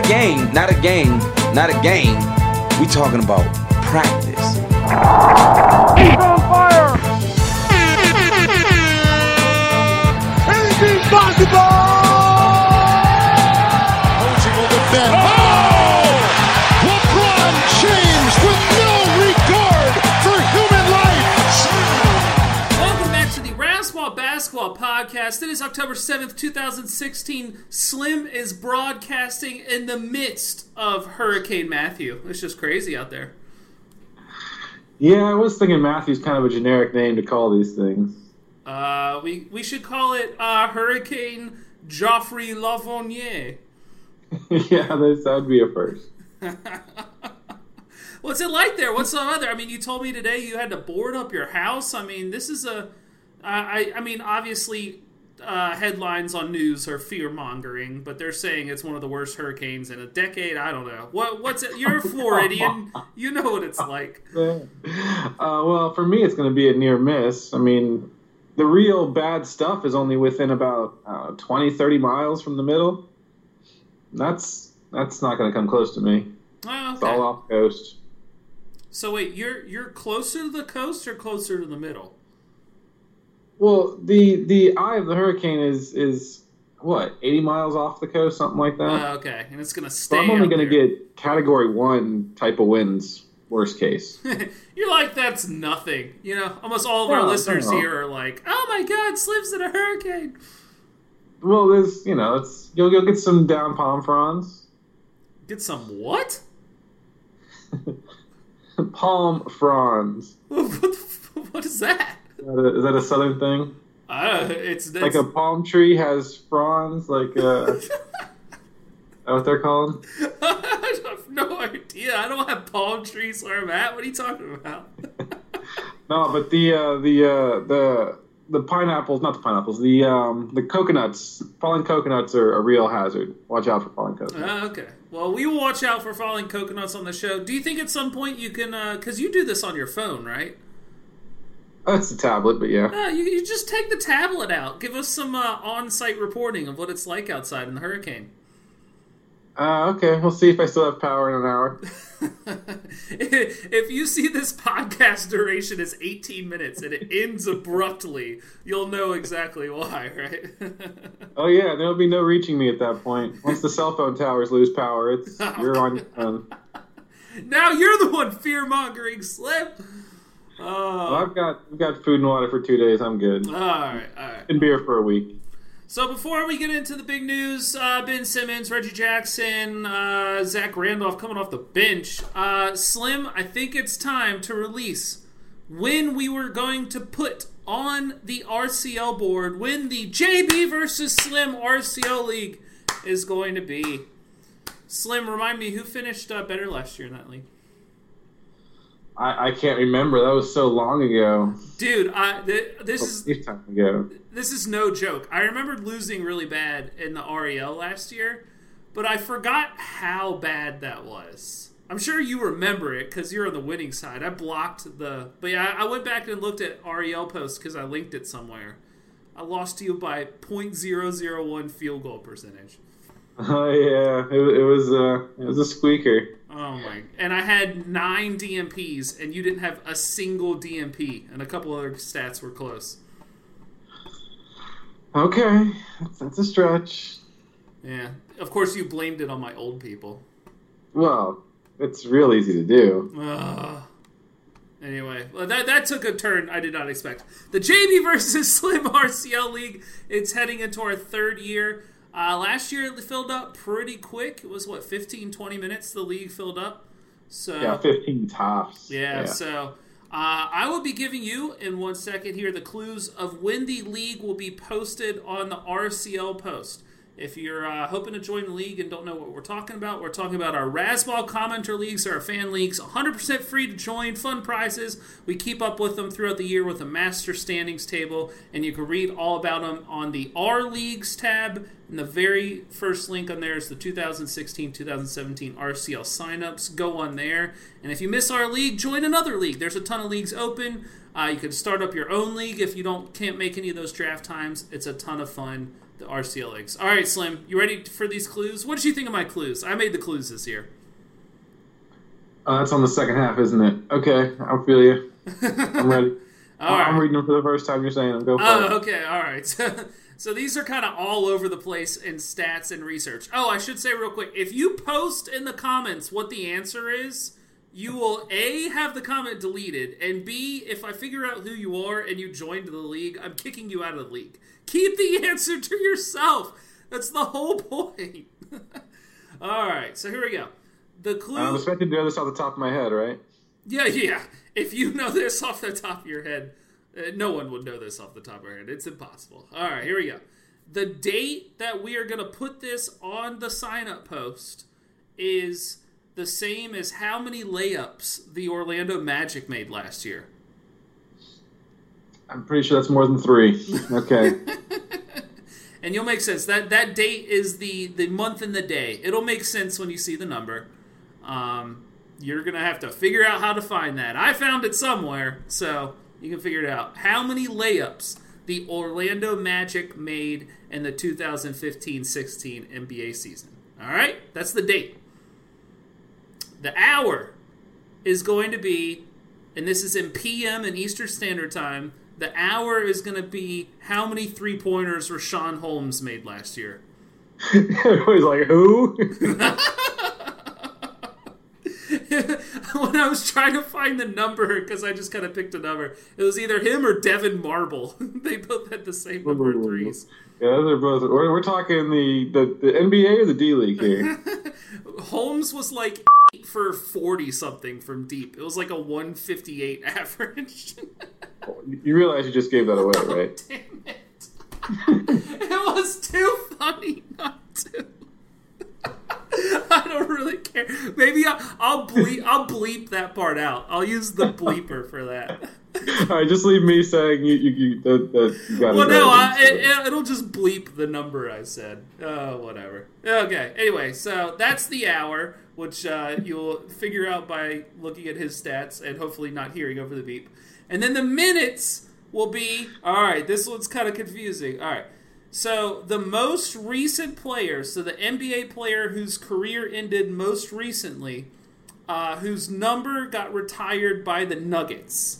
game, not a game, not a game. We talking about practice. He's on fire! Anything's possible! Coaching will defend. Oh! LeBron James with no regard for human life. Welcome back to the Razzball Basketball Podcast. It is October 7th, 2016. Slim is broadcasting in the midst of Hurricane Matthew. It's just crazy out there. Yeah, I was thinking Matthew's kind of a generic name to call these things. We should call it Hurricane Geoffrey Lavonie. Yeah, that would be a first. What's it like there? What's the weather? I mean, you told me today you had to board up your house. I mean, this is obviously headlines on news are fear-mongering, but they're saying it's one of the worst hurricanes in a decade. I don't know. What's it? You're a Floridian. You know what it's like. Well, for me, it's going to be a near miss. I mean, the real bad stuff is only within about 20, 30 miles from the middle. That's not going to come close to me. Oh, okay. It's all off the coast. So wait, you're closer to the coast or closer to the middle? Well, the eye of the hurricane is what, 80 miles off the coast, something like that. Okay, and it's gonna stay. So I'm only going to get Category 1 type of winds. Worst case. You're like, that's nothing. You know, almost all of our listeners here are like, oh my God, Slim's in a hurricane. Well, there's, you'll get some down palm fronds. Get some what? Palm fronds. What is that? Is that a southern thing? It's like a palm tree has fronds, like is that what they're called? I have no idea. I don't have palm trees where I'm at. What are you talking about? No, but the pineapples, not the pineapples, the coconuts, falling coconuts are a real hazard. Watch out for falling coconuts. Okay. Well, we will watch out for falling coconuts on the show. Do you think at some point you can, because you do this on your phone, right? That's the tablet, but yeah. You just take the tablet out. Give us some on-site reporting of what it's like outside in the hurricane. Okay, we'll see if I still have power in an hour. If you see this podcast duration is 18 minutes and it ends abruptly, you'll know exactly why, right? Oh yeah, there'll be no reaching me at that point. Once the cell phone towers lose power, you're on your own. Now you're the one fear-mongering, Slim. Well, I've got food and water for 2 days. I'm good. All right. And beer for a week. So before we get into the big news, Ben Simmons, Reggie Jackson, Zach Randolph coming off the bench. Slim, I think it's time to release when we were going to put on the RCL board, when the JB versus Slim RCL League is going to be. Slim, remind me, who finished better last year in that league? I can't remember. That was so long ago. Dude, this is no joke. I remembered losing really bad in the REL last year, but I forgot how bad that was. I'm sure you remember it because you're on the winning side. I blocked the... But yeah, I went back and looked at REL posts because I linked it somewhere. I lost to you by .001 field goal percentage. Oh, yeah. It was a squeaker. Oh my! And I had 9 DMPs, and you didn't have a single DMP, and a couple other stats were close. Okay, that's a stretch. Yeah, of course you blamed it on my old people. Well, it's real easy to do. Anyway, well, that took a turn I did not expect. The JB versus Slim RCL League. It's heading into our 3rd year. Last year it filled up pretty quick. It was, 15, 20 minutes the league filled up. So yeah, 15 tops. Yeah. So I will be giving you, in 1 second here, the clues of when the league will be posted on the RCL post. If you're hoping to join the league and don't know what we're talking about our Razzball commenter leagues, our fan leagues, 100% free to join, fun prizes. We keep up with them throughout the year with a master standings table, and you can read all about them on the R Leagues tab. And the very first link on there is the 2016-2017 RCL signups. Go on there. And if you miss our league, join another league. There's a ton of leagues open. You can start up your own league if you can't make any of those draft times. It's a ton of fun. The RCL leagues. All right, Slim, you ready for these clues? What did you think of my clues? I made the clues this year. That's on the second half, isn't it? Okay, I feel you. I'm ready. All right. I'm reading them for the first time. You're saying them. Go for it. Oh, okay, all right. So these are kind of all over the place in stats and research. Oh, I should say real quick, if you post in the comments what the answer is, you will A, have the comment deleted, and B, if I figure out who you are and you joined the league, I'm kicking you out of the league. Keep the answer to yourself. That's the whole point. All right, so here we go. The clue. I'm expecting to know this off the top of my head, right? Yeah. If you know this off the top of your head, no one would know this off the top of their head. It's impossible. All right, here we go. The date that we are going to put this on the sign-up post is the same as how many layups the Orlando Magic made last year. I'm pretty sure that's more than 3. Okay. And you'll make sense. That date is the month and the day. It'll make sense when you see the number. You're going to have to figure out how to find that. I found it somewhere, so you can figure it out. How many layups the Orlando Magic made in the 2015-16 NBA season. All right? That's the date. The hour is going to be, and this is in PM and Eastern Standard Time, the hour is going to be how many three-pointers Rashawn Holmes made last year. Everybody's like, who? When I was trying to find the number, because I just kind of picked a number, it was either him or Devin Marble. They both had the same number of threes. Yeah, those are both. We're talking the NBA or the D League here. Holmes was like for 40-something from deep. It was like a 158 average. You realize you just gave that away, right? Damn it. It was too funny not to. I don't really care. Maybe I'll bleep that part out. I'll use the bleeper for that. All right, just leave me saying you got it. Well, no, right. it'll just bleep the number I said. Oh, whatever. Okay. Anyway, so that's the hour, which you'll figure out by looking at his stats and hopefully not hearing over the beep. And then the minutes will be, all right, this one's kind of confusing. All right. So the most recent player, so the NBA player whose career ended most recently, whose number got retired by the Nuggets.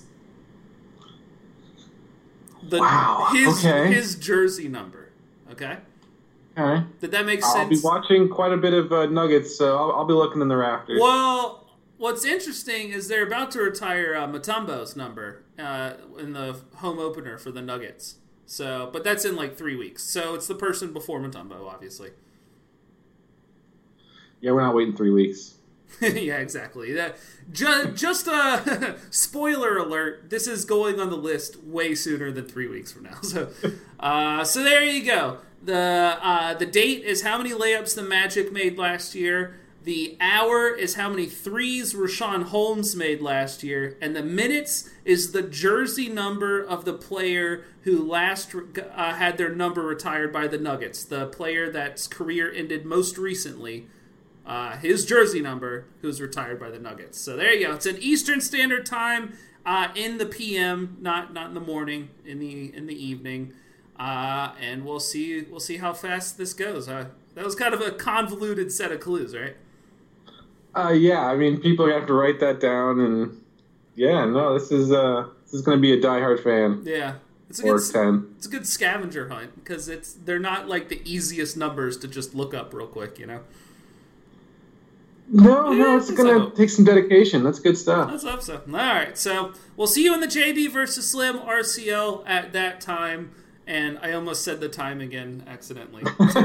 His jersey number. Okay? Okay. Did that make sense? I'll be watching quite a bit of Nuggets, so I'll be looking in the rafters. Well, what's interesting is they're about to retire Mutombo's number in the home opener for the Nuggets. So, but that's in like 3 weeks. So it's the person before Mutombo, obviously. Yeah, we're not waiting 3 weeks. Yeah, exactly. Just a spoiler alert. This is going on the list way sooner than 3 weeks from now. So there you go. The date is how many layups the Magic made last year. The hour is how many threes Rashawn Holmes made last year. And the minutes is the jersey number of the player who last had their number retired by the Nuggets. The player that's career ended most recently. His jersey number, who's retired by the Nuggets. So there you go. It's an Eastern Standard Time in the PM, not in the morning, in the evening. And we'll see how fast this goes. That was kind of a convoluted set of clues, right? Yeah, I mean, people are going to have to write that down, and yeah, no, this is going to be a diehard fan. Yeah. It's a good scavenger hunt, because they're not like the easiest numbers to just look up real quick, you know? No, it's going to take some dedication. That's good stuff. Let's hope so. All right, so we'll see you in the JB versus Slim RCL at that time, and I almost said the time again accidentally.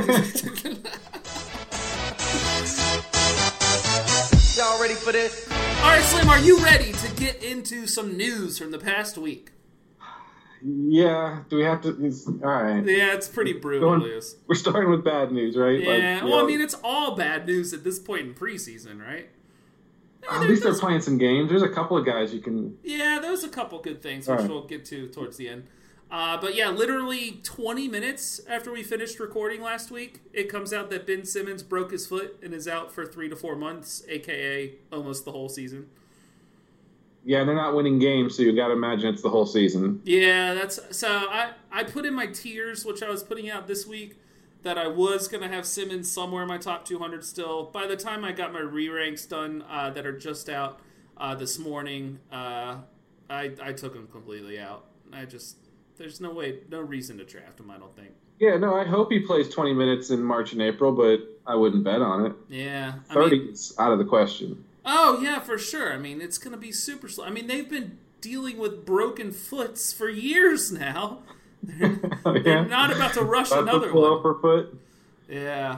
Y'all ready for this? All right, Slim, are you ready to get into some news from the past week? Yeah, do we have to? All right. Yeah, it's pretty brutal news. We're starting with bad news, right? Yeah, I mean, it's all bad news at this point in preseason, right? At least they're playing some games. There's a couple of guys you can... Yeah, there's a couple good things, which we'll get to towards the end. But yeah, literally 20 minutes after we finished recording last week, it comes out that Ben Simmons broke his foot and is out for 3 to 4 months, a.k.a. almost the whole season. Yeah, they're not winning games, so you got to imagine it's the whole season. Yeah, so I put in my tiers, which I was putting out this week. that I was going to have Simmons somewhere in my top 200 still. By the time I got my re-ranks done that are just out this morning, I took him completely out. There's no reason to draft him, I don't think. Yeah, no, I hope he plays 20 minutes in March and April, but I wouldn't bet on it. Yeah. 30 is out of the question. Oh, yeah, for sure. I mean, it's going to be super slow. I mean, they've been dealing with broken foots for years now. They're not about to rush another one. Per foot. Yeah.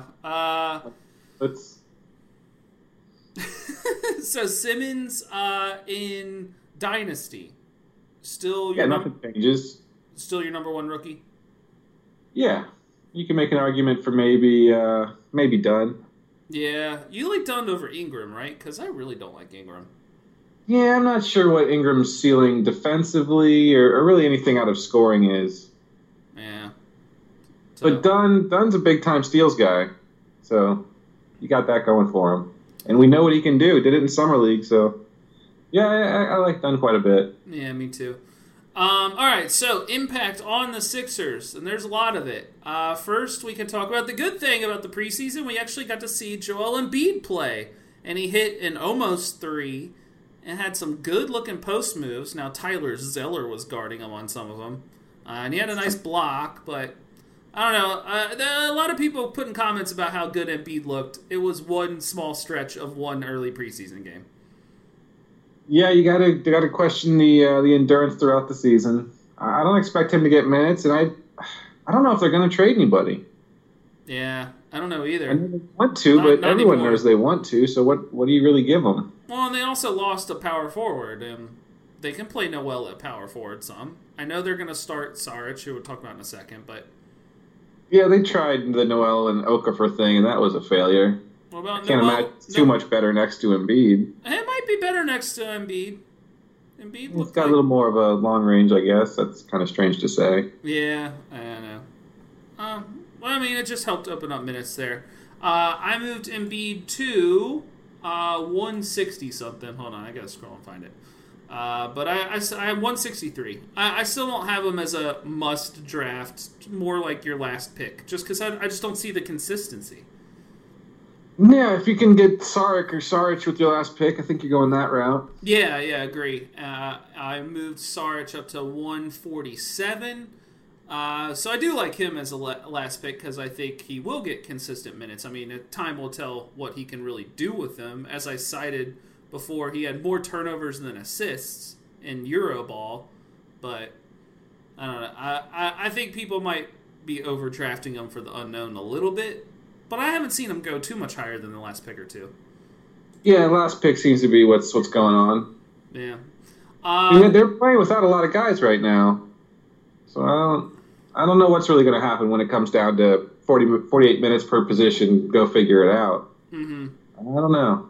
So Simmons in Dynasty. Still your nothing changes. Still your number one rookie? Yeah. You can make an argument for maybe Dunn. Yeah. You like Dunn over Ingram, right? Because I really don't like Ingram. Yeah, I'm not sure what Ingram's ceiling defensively or really anything out of scoring is. Yeah. So, but Dunn's a big-time steals guy. So you got that going for him. And we know what he can do. Did it in Summer League, so... Yeah, I like Dunn quite a bit. Yeah, me too. All right, so impact on the Sixers, and there's a lot of it. First, we can talk about the good thing about the preseason. We actually got to see Joel Embiid play, and he hit an almost three and had some good-looking post moves. Now, Tyler Zeller was guarding him on some of them, and he had a nice block, but I don't know. There are a lot of people putting comments about how good Embiid looked. It was one small stretch of one early preseason game. Yeah, you gotta question the endurance throughout the season. I don't expect him to get minutes, and I don't know if they're going to trade anybody. Yeah, I don't know either. I know they want to, but everyone knows they want to. So what do you really give them? Well, and they also lost a power forward, and they can play Noel at power forward some. I know they're going to start Saric, who we'll talk about in a second, but yeah, they tried the Noel and Okafor thing, and that was a failure. What about I can't imagine it's too much better next to Embiid. It might be better next to Embiid. It's got a little more of a long range, I guess. That's kind of strange to say. Yeah, I don't know. Well, I mean, it just helped open up minutes there. I moved Embiid to 160 something. Hold on, I gotta scroll and find it. But I have 163. I still don't have him as a must draft. More like your last pick, just because I just don't see the consistency. Yeah, if you can get Saric with your last pick, I think you're going that route. Yeah, agree. I moved Saric up to 147. So I do like him as a last pick because I think he will get consistent minutes. I mean, time will tell what he can really do with them. As I cited before, he had more turnovers than assists in Euroball. But I don't know. I think people might be overdrafting him for the unknown a little bit. But I haven't seen him go too much higher than the last pick or two. Yeah, last pick seems to be what's going on. Yeah. They're playing without a lot of guys right now. So I don't know what's really going to happen when it comes down to 48 minutes per position. Go figure it out. Mm-hmm. I don't know.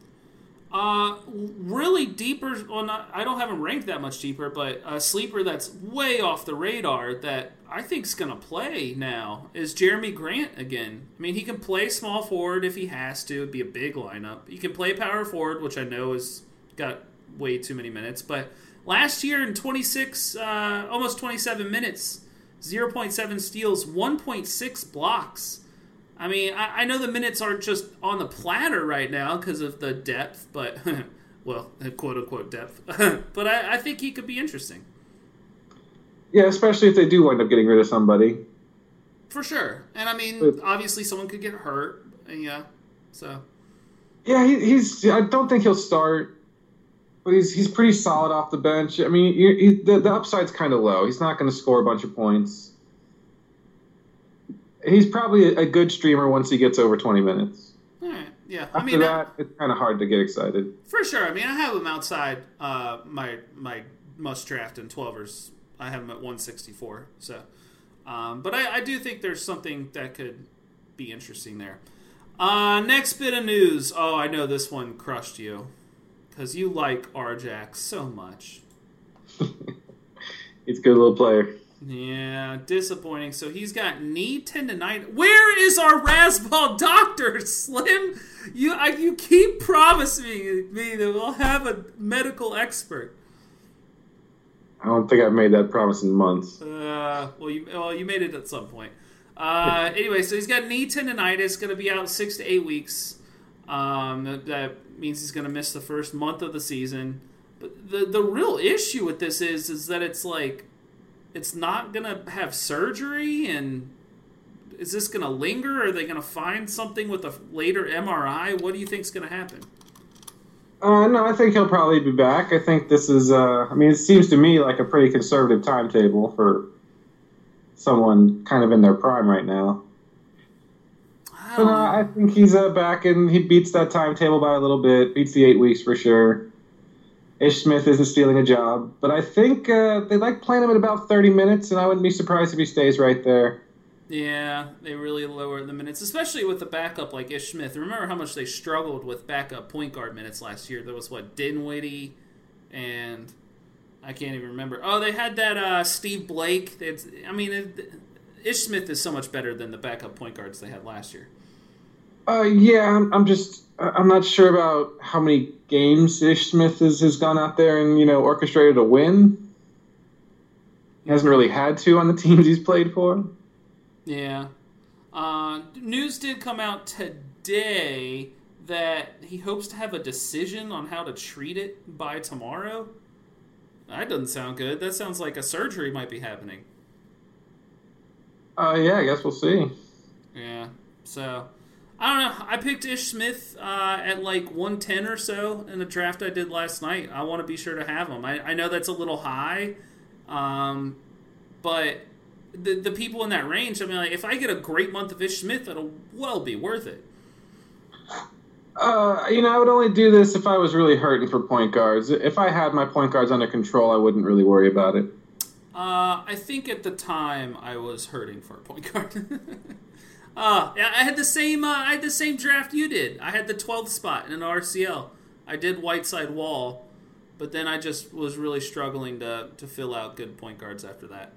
Really deeper, I don't have him ranked that much deeper, but a sleeper that's way off the radar that I think's going to play now is Jeremy Grant again. I mean, he can play small forward if he has to. It'd be a big lineup. He can play power forward, which I know has got way too many minutes, but last year in 26, almost 27 minutes, 0.7 steals, 1.6 blocks. I mean, I know the minutes aren't just on the platter right now because of the depth, but, well, quote-unquote depth. But I think he could be interesting. Yeah, especially if they do wind up getting rid of somebody. For sure. And, I mean, obviously someone could get hurt. Yeah, so. Yeah, I don't think he'll start, but he's pretty solid off the bench. I mean, the upside's kind of low. He's not going to score a bunch of points. He's probably a good streamer once he gets over 20 minutes. All right, yeah. After that, it's kind of hard to get excited. For sure. I mean, I have him outside my must draft in 12ers. I have him at 164. So, but I do think there's something that could be interesting there. Next bit of news. Oh, I know this one crushed you because you like Arjax so much. He's a good little player. Yeah, disappointing. So he's got knee tendonitis. Where is our Razzball doctor, Slim? You keep promising me that we'll have a medical expert. I don't think I've made that promise in months. Well, you made it at some point. Anyway, so he's got knee tendonitis, going to be out 6 to 8 weeks. That means he's going to miss the first month of the season. But the real issue with this is that it's like it's not going to have surgery, and is this going to linger? Are they going to find something with a later MRI? What do you think is going to happen? No, I think he'll probably be back. I think this is, it seems to me like a pretty conservative timetable for someone kind of in their prime right now. I think he's back, and he beats that timetable by a little bit, beats the 8 weeks for sure. Ish Smith isn't stealing a job, but I think they like playing him at about 30 minutes, and I wouldn't be surprised if he stays right there. Yeah, they really lower the minutes, especially with the backup like Ish Smith. Remember how much they struggled with backup point guard minutes last year? There was, Dinwiddie, and I can't even remember. Oh, they had that Steve Blake. Ish Smith is so much better than the backup point guards they had last year. I'm not sure about how many games Ish Smith has gone out there and, orchestrated a win. He hasn't really had to on the teams he's played for. Yeah. News did come out today that he hopes to have a decision on how to treat it by tomorrow. That doesn't sound good. That sounds like a surgery might be happening. Yeah, I guess we'll see. Yeah. So, I don't know. I picked Ish Smith at 110 or so in the draft I did last night. I want to be sure to have him. I know that's a little high, but the people in that range, if I get a great month of Ish Smith, it'll well be worth it. I would only do this if I was really hurting for point guards. If I had my point guards under control, I wouldn't really worry about it. I think at the time I was hurting for a point guard. I had the same draft you did. I had the 12th spot in an RCL. I did Whiteside Wall, but then I just was really struggling to fill out good point guards after that.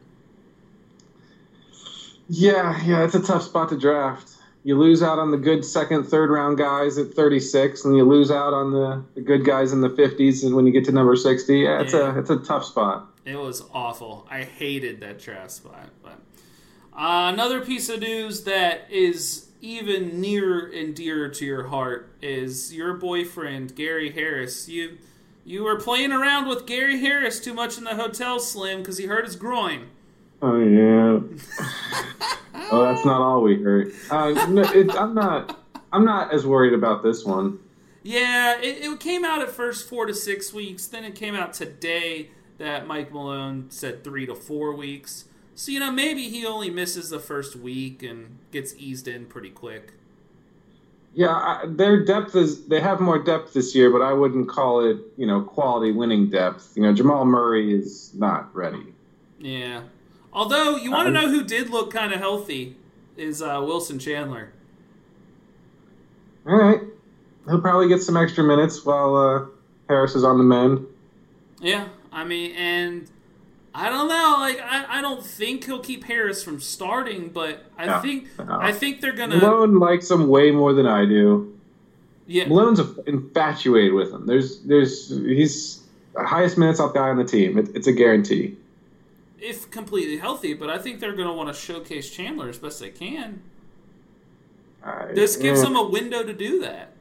Yeah, it's a tough spot to draft. You lose out on the good second, third round guys at 36, and you lose out on the good guys in the 50s, and when you get to number 60, it's a tough spot. It was awful. I hated that draft spot. But another piece of news that is even near and dear to your heart is your boyfriend, Gary Harris. You were playing around with Gary Harris too much in the hotel, Slim, because he hurt his groin. Oh, yeah. Oh, that's not all we heard. I'm not as worried about this one. Yeah, it came out at first 4 to 6 weeks. Then it came out today that Mike Malone said 3 to 4 weeks. So, maybe he only misses the first week and gets eased in pretty quick. Yeah, their depth they have more depth this year, but I wouldn't call it, quality winning depth. Jamal Murray is not ready. Yeah. Although, you want to know who did look kind of healthy is Wilson Chandler. All right. He'll probably get some extra minutes while Harris is on the mend. Yeah, and I don't know. I don't think he'll keep Harris from starting, but I think they're going to... Malone likes him way more than I do. Yeah. Malone's infatuated with him. He's the highest minutes off guy on the team. It's a guarantee. If completely healthy, but I think they're going to want to showcase Chandler as best they can. This gives them a window to do that.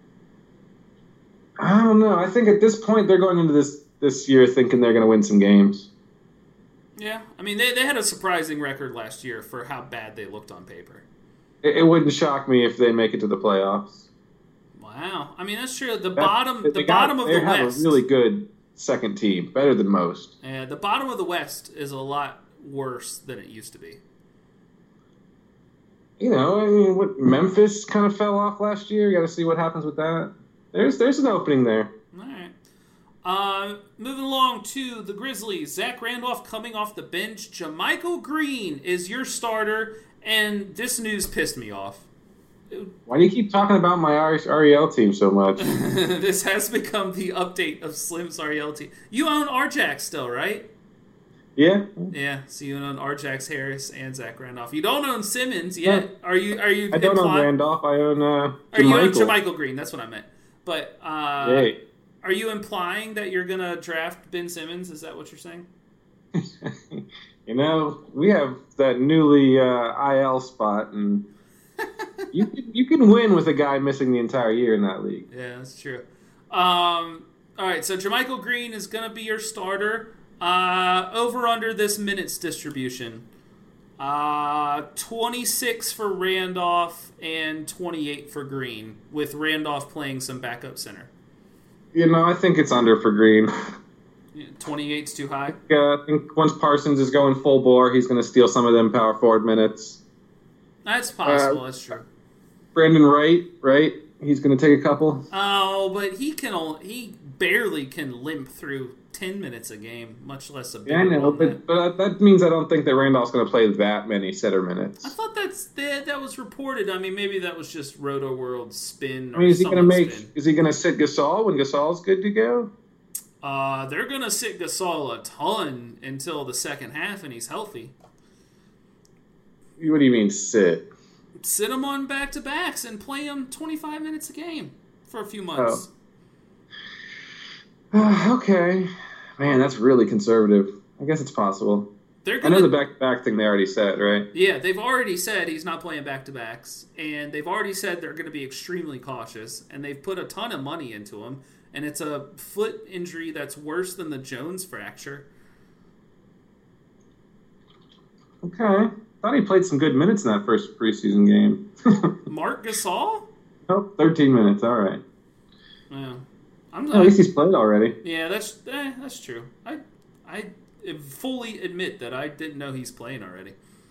I don't know. I think at this point they're going into this year thinking they're going to win some games. Yeah. They had a surprising record last year for how bad they looked on paper. It wouldn't shock me if they make it to the playoffs. Wow. That's true. The bottom of the West. They have a really good second team, better than most. Yeah, the bottom of the West is a lot worse than it used to be. What Memphis kind of fell off last year. You got to see what happens with that. There's an opening there. All right. Moving along to the Grizzlies. Zach Randolph coming off the bench. JaMychal Green is your starter, and this news pissed me off. Why do you keep talking about my REL team so much? This has become the update of Slim's REL team. You own RJax still, right? Yeah. Yeah, so you own RJax Harris and Zach Randolph. You don't own Simmons yet. Yeah. Are you? I don't own Randolph. I own JaMychal. You own JaMychal Green. That's what I meant. But are you implying that you're going to draft Ben Simmons? Is that what you're saying? We have that newly IL spot, and you can win with a guy missing the entire year in that league. Yeah, that's true. All right, so Jermichael Green is going to be your starter. Over under this minutes distribution. 26 for Randolph and 28 for Green, with Randolph playing some backup center. I think it's under for Green. 28's too high? I think once Parsons is going full bore, he's going to steal some of them power forward minutes. That's possible, that's true. Brandon Wright, right? He's going to take a couple. Oh, but he barely can limp through 10 minutes a game, much less a big I know, but that means I don't think that Randolph's going to play that many setter minutes. I thought that was reported. I mean, maybe that was just Roto World's spin. Is he going to sit Gasol when Gasol's good to go? They're going to sit Gasol a ton until the second half, and he's healthy. What do you mean sit? Sit him on back-to-backs and play him 25 minutes a game for a few months. Okay. Man, that's really conservative. I guess it's possible. I know the back-to-back thing they already said, right? Yeah, they've already said he's not playing back-to-backs, and they've already said they're going to be extremely cautious, and they've put a ton of money into him, and it's a foot injury that's worse than the Jones fracture. Okay. Thought he played some good minutes in that first preseason game. Marc Gasol? Oh, 13 minutes. All right. Yeah. At least he's played already. Yeah, that's true. I fully admit that I didn't know he's playing already.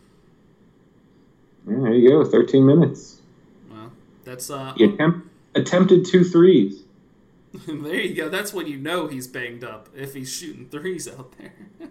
Yeah, there you go. 13 minutes. Well, that's he attempted 2 threes. There you go. That's when you know he's banged up, if he's shooting threes out there.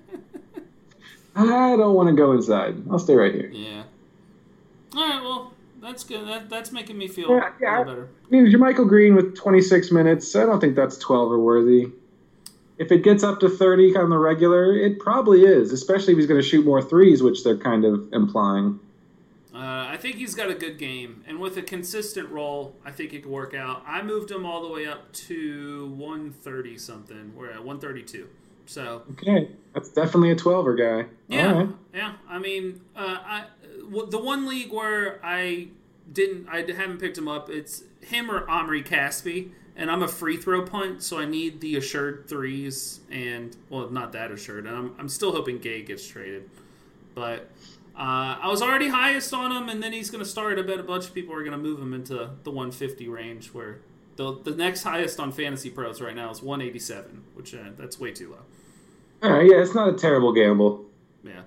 I don't want to go inside. I'll stay right here. Yeah. All right, well, that's good. That's making me feel a little better. I mean, Jermichael Green with 26 minutes, I don't think that's 12 or worthy. If it gets up to 30 on the regular, it probably is, especially if he's going to shoot more threes, which they're kind of implying. I think he's got a good game, and with a consistent role, I think it could work out. I moved him all the way up to 130-something. We're at 132. So okay, that's definitely a 12er guy. Yeah, right. yeah. I mean, the one league where I haven't picked him up. It's him or Omri Caspi, and I'm a free throw punt, so I need the assured threes, and not that assured. And I'm still hoping Gay gets traded, but I was already highest on him, and then he's going to start. I bet a bunch of people are going to move him into the 150 range, where the next highest on Fantasy Pros right now is 187, which that's way too low. All right, yeah, it's not a terrible gamble. Yeah,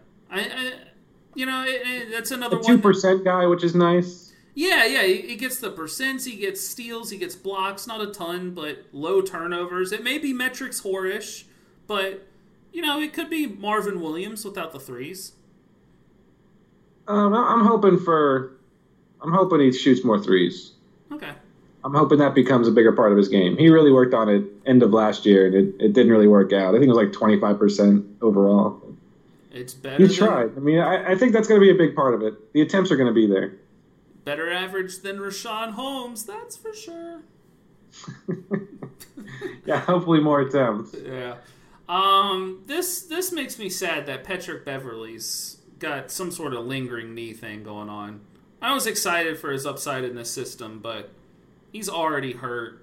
that's another 2% guy, which is nice. Yeah, he gets the percents, he gets steals, he gets blocks, not a ton, but low turnovers. It may be metrics whorish, but it could be Marvin Williams without the threes. I'm hoping he shoots more threes. Okay. I'm hoping that becomes a bigger part of his game. He really worked on it end of last year, and it didn't really work out. I think it was like 25% overall. It's better. He tried. I mean, I think that's going to be a big part of it. The attempts are going to be there. Better average than Rashawn Holmes, that's for sure. Yeah, hopefully more attempts. Yeah. This makes me sad that Patrick Beverley's got some sort of lingering knee thing going on. I was excited for his upside in this system, but he's already hurt.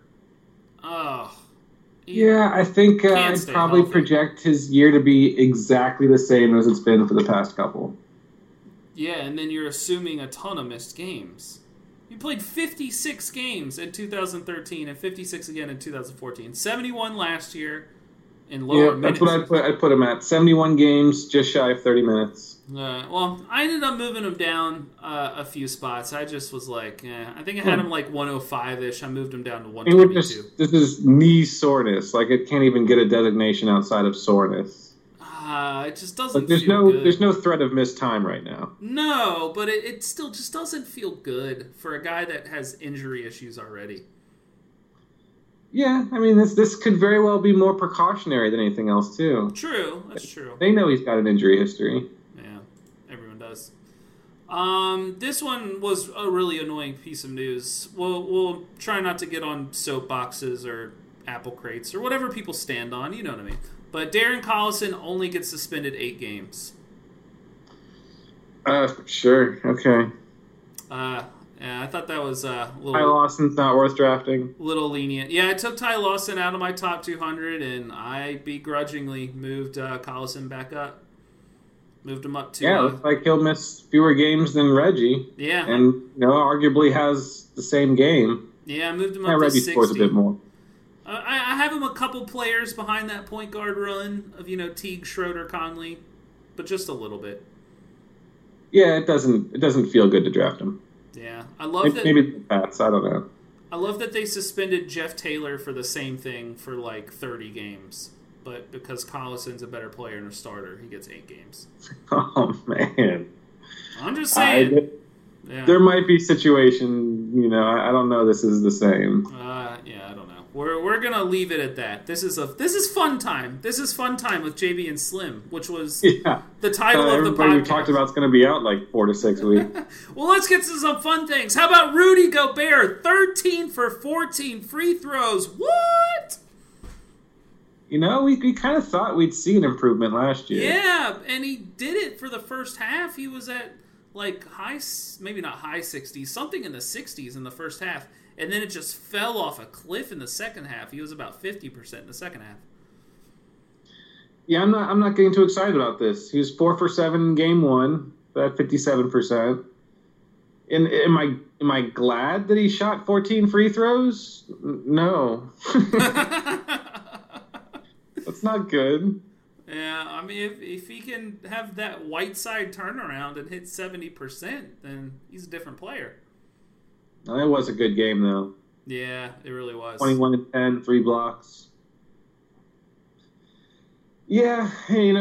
Yeah, I think I'd probably project his year to be exactly the same as it's been for the past couple. Yeah, and then you're assuming a ton of missed games. He played 56 games in 2013 and 56 again in 2014. 71 last year in lower minutes. That's what I'd put him at. 71 games, just shy of 30 minutes. Well, I ended up moving him down a few spots. I just was like, I think I had him like 105-ish. I moved him down to 122. This is knee soreness. Like, it can't even get a designation outside of soreness. It just doesn't feel good. There's no threat of missed time right now. No, but it still just doesn't feel good for a guy that has injury issues already. Yeah, I mean, this could very well be more precautionary than anything else, too. True, that's true. They know he's got an injury history. Yeah, everyone does. This one was a really annoying piece of news. We'll try not to get on soapboxes or apple crates or whatever people stand on, you know what I mean. But Darren Collison only gets suspended 8 games. Sure. Okay. Yeah, I thought that was a Ty Lawson's not worth drafting. little lenient. Yeah, I took Ty Lawson out of my top 200, and I begrudgingly moved Collison back up. Moved him up to... Yeah, looks like he'll miss fewer games than Reggie. Yeah. And, arguably has the same game. Yeah, I moved him up to Reggie 60. scores a bit more. I have him a couple players behind that point guard run of, Teague, Schroeder, Conley, but just a little bit. Yeah, it doesn't feel good to draft him. Yeah, I love that. Maybe the Pats, I don't know. I love that they suspended Jeff Taylor for the same thing for like 30 games, but because Collison's a better player and a starter, he gets 8 games. Oh man, I'm just saying. There might be situation, I don't know. This is the same. Yeah, I don't know. We're gonna leave it at that. This is fun time. This is fun time with JB and Slim, which was the title of the podcast. Everybody we talked about is going to be out like 4 to 6 weeks. Well, let's get to some fun things. How about Rudy Gobert, 13 for 14 free throws? What? We kind of thought we'd see an improvement last year. Yeah, and he did it for the first half. He was at like maybe not high 60s, something in the 60s in the first half. And then it just fell off a cliff in the second half. He was about 50% in the second half. Yeah, I'm not getting too excited about this. He was 4 for 7 in game 1, at 57%. And am I glad that he shot 14 free throws? No. That's not good. Yeah, I mean, if he can have that white side turnaround and hit 70%, then he's a different player. No, it was a good game, though. Yeah, it really was. 21 to 10, 3 blocks. Yeah, I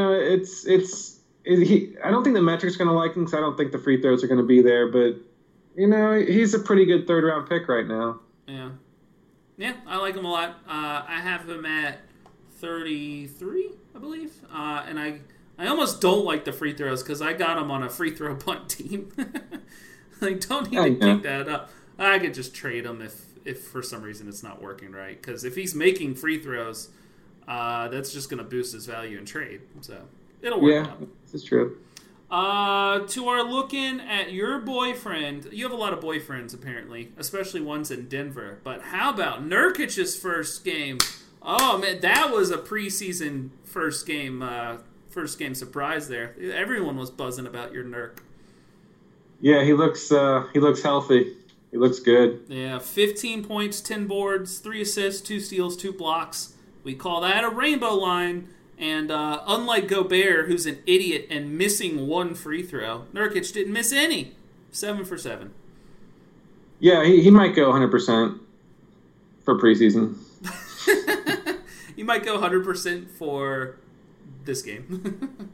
don't think the metrics going to like him because I don't think the free throws are going to be there. But, he's a pretty good third-round pick right now. Yeah. Yeah, I like him a lot. I have him at 33, I believe. And I almost don't like the free throws because I got him on a free throw punt team. Don't need to kick that up. I could just trade him if for some reason it's not working right. Because if he's making free throws, that's just going to boost his value in trade. So it'll work out. Yeah, this is true. To our looking at your boyfriend. You have a lot of boyfriends, apparently, especially ones in Denver. But how about Nurkic's first game? Oh, man, that was a preseason first game surprise there. Everyone was buzzing about your Nurk. Yeah, he looks healthy. He looks good. Yeah, 15 points, 10 boards, 3 assists, 2 steals, 2 blocks. We call that a rainbow line. And unlike Gobert, who's an idiot and missing 1 free throw, Nurkic didn't miss any. 7 for 7. Yeah, he might go 100% for preseason. He might go 100% for this game.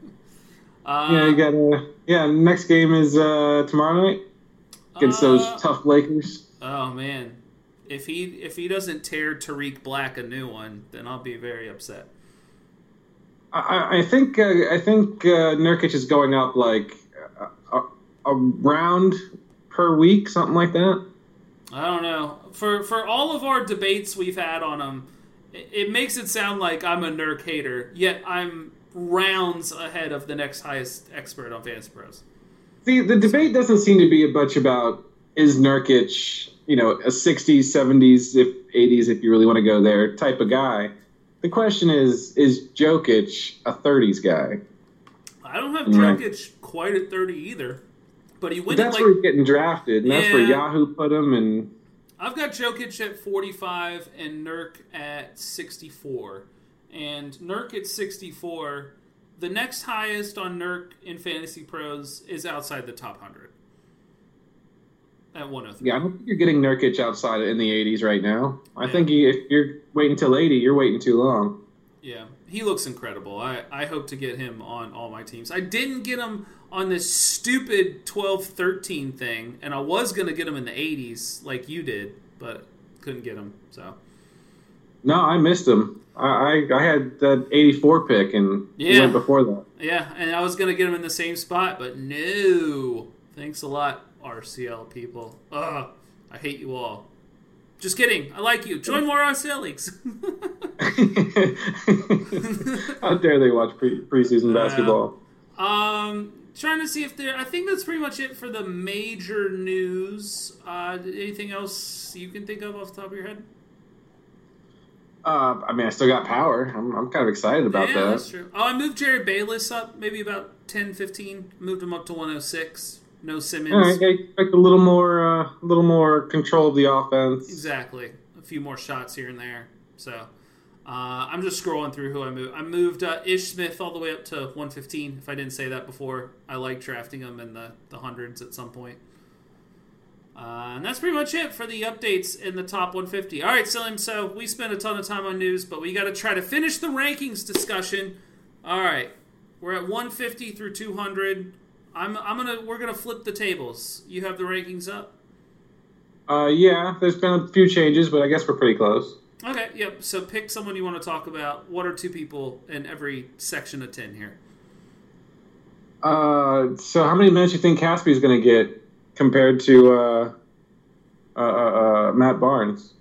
Next game is tomorrow night against those tough Lakers. Oh man, if he doesn't tear Tariq Black a new one, then I'll be very upset. I think Nurkic is going up like a round per week, something like that. I don't know. For all of our debates we've had on him, it makes it sound like I'm a Nurk hater, yet I'm rounds ahead of the next highest expert on Fantasy Pros. See, the debate doesn't seem to be much about is Nurkic, a 60s, 70s, 80s, if you really want to go there, type of guy. The question is Jokic a 30s guy? I don't have Jokic quite at 30 either, but he went. That's where he's getting drafted, and that's where Yahoo put him. And I've got Jokic at 45 and Nurk at 64. And Nurk at 64, the next highest on Nurk in Fantasy Pros is outside the top 100 at 103. Yeah, I don't think you're getting Nurkic outside in the 80s right now. I think if you're waiting until 80, you're waiting too long. Yeah, he looks incredible. I hope to get him on all my teams. I didn't get him on this stupid 12-13 thing, and I was going to get him in the 80s like you did, but couldn't get him, so... No, I missed him. I had that 84 pick, and he went before that. Yeah, and I was going to get him in the same spot, but no. Thanks a lot, RCL people. Ugh, I hate you all. Just kidding. I like you. Join more RCL leagues. How dare they watch preseason basketball? Trying to see if there. I think that's pretty much it for the major news. Anything else you can think of off the top of your head? I mean, I still got power. I'm kind of excited about that. Yeah, that's true. Oh, I moved Jerry Bayless up maybe about 10, 15. Moved him up to 106. No Simmons. All right, I expect a little more control of the offense. Exactly. A few more shots here and there. So I'm just scrolling through who I moved. I moved Ish Smith all the way up to 115. If I didn't say that before, I like drafting him in the hundreds at some point. And that's pretty much it for the updates in the top 150. All right, Salim, so we spent a ton of time on news, but we got to try to finish the rankings discussion. All right, we're at 150 through 200. We're gonna flip the tables. You have the rankings up? Yeah, there's been a few changes, but I guess we're pretty close. Okay, yep. So pick someone you want to talk about. One or two people in every section of 10 here. So how many minutes do you think Caspi is going to get compared to Matt Barnes?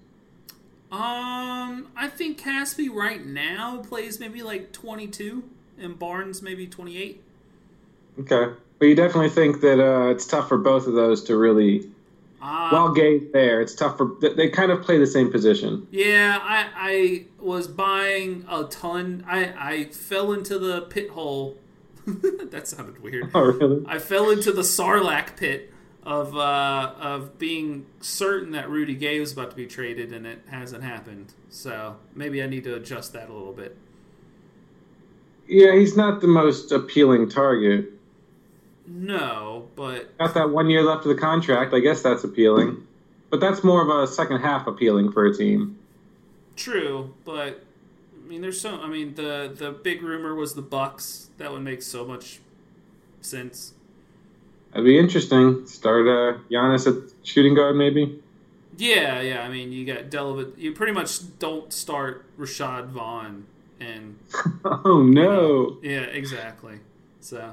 I think Caspi right now plays maybe like 22, and Barnes maybe 28. Okay. But you definitely think that it's tough for both of those to really... While Gay's there, it's tough for... They kind of play the same position. Yeah, I was buying a ton. I fell into the pit hole. That sounded weird. Oh, really? I fell into the Sarlacc pit of being certain that Rudy Gay was about to be traded, and it hasn't happened. So maybe I need to adjust that a little bit. Yeah, he's not the most appealing target. No, but... Got that 1 year left of the contract. I guess that's appealing. But that's more of a second half appealing for a team. True, but... I mean, the big rumor was the Bucks. That would make so much sense. That'd be interesting. Start Giannis at shooting guard, maybe? Yeah. I mean, you got Delavit. You pretty much don't start Rashad Vaughn. And oh, no. Yeah, exactly. So...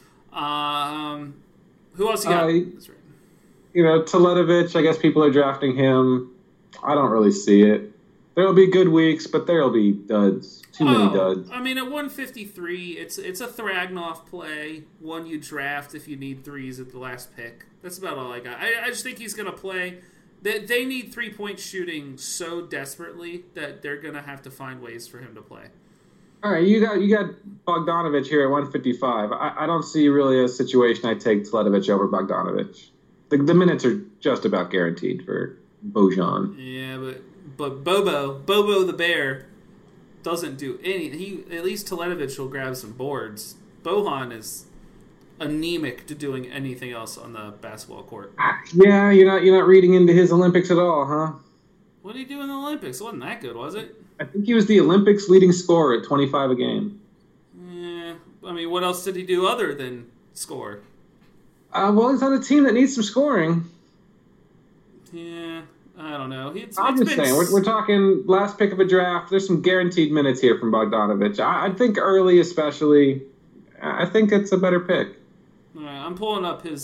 who else you got? That's right. Teletovic, I guess people are drafting him. I don't really see it. There'll be good weeks, but there'll be duds. Too many duds. I mean, at 153, it's a Thragnoff play. One you draft if you need threes at the last pick. That's about all I got. I just think he's going to play. They need 3-point shooting so desperately that they're going to have to find ways for him to play. All right, you got Bogdanovic here at 155. I don't see really a situation I take Teletovic over Bogdanovic. The minutes are just about guaranteed for Bojan. Yeah, but Bobo the Bear doesn't do anything. At least Teletovic will grab some boards. Bojan is anemic to doing anything else on the basketball court. Yeah, you're not reading into his Olympics at all, huh? What did he do in the Olympics? It wasn't that good, was it? I think he was the Olympics leading scorer at 25 a game. Yeah, I mean, what else did he do other than score? Well, he's on a team that needs some scoring. Yeah, I don't know. I'm just saying, we're talking last pick of a draft. There's some guaranteed minutes here from Bogdanovic. I think early especially, I think it's a better pick. All right, I'm pulling up his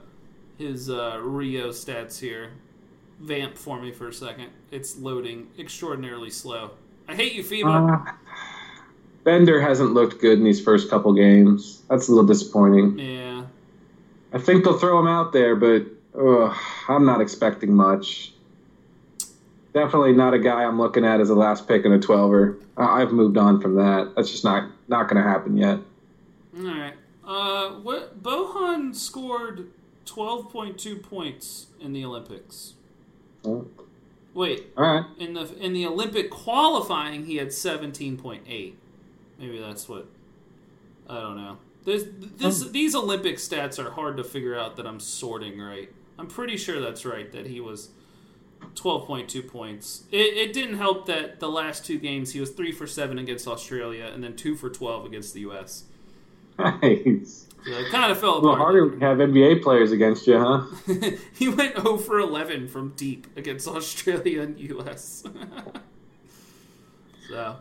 Rio stats here. Vamp for me for a second. It's loading extraordinarily slow. I hate you, FIBA. Bender hasn't looked good in these first couple games. That's a little disappointing. Yeah. I think they'll throw him out there, but I'm not expecting much. Definitely not a guy I'm looking at as a last pick in a 12er. I've moved on from that. That's just not going to happen yet. All right. Bojan scored 12.2 points in the Olympics. Oh. Wait. All right. In the Olympic qualifying, he had 17.8. Maybe that's what. I don't know. These Olympic stats are hard to figure out that I'm sorting right. I'm pretty sure that's right, that he was 12.2 points. It didn't help that the last two games he was 3 for 7 against Australia and then 2 for 12 against the U.S. Nice. So it kind of fell apart. A little harder to have NBA players against you, huh? He went 0 for 11 from deep against Australia and U.S. So.